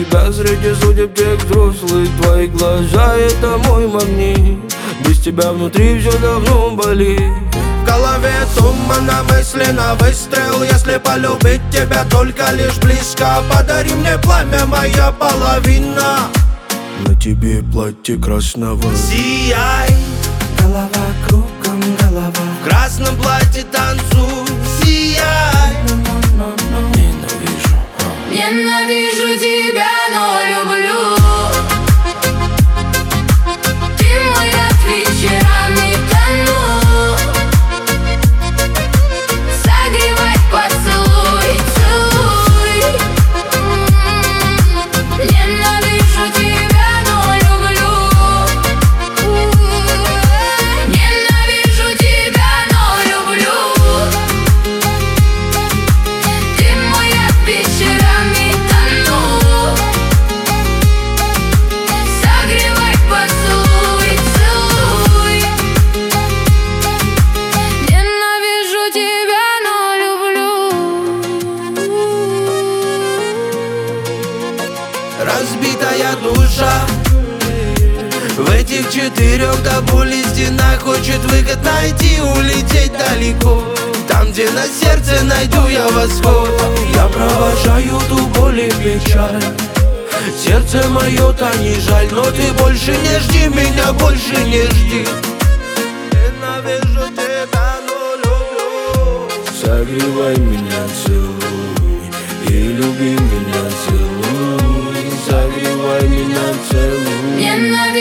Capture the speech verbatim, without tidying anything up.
тебя среди судеб тех взрослых. Твои глаза — это мой магнит. Без тебя внутри все давно болит. В голове тумана мысли на выстрел. Если полюбить тебя только лишь близко, подари мне пламя, моя половина. На тебе платье красного. Сияй, голова кругом голова. в красном платье танцуй. Сияй. Ненавижу. Ненавижу тебя, но люблю. Ты мой рад, вечерами тону. Согревай, поцелуй, целуй. Ненавижу тебя, но люблю. Ненавижу тебя, но люблю. Ты мой рад, вечерами тону. Согревай, поцелуй, целуй. Ненавижу тебя, но люблю. Разбитая душа в этих четырех до боли стенах хочет выход найти, улететь далеко. Там, где на сердце найду я восход. Я провожаю ту боль и печаль. Сердце мое-то не жаль, но ты больше не жди меня, больше не жди. Ненавижу тебя, но люблю. Согревай меня, целуй. И люби меня, целуй. Согревай меня, целуй. Ненавижу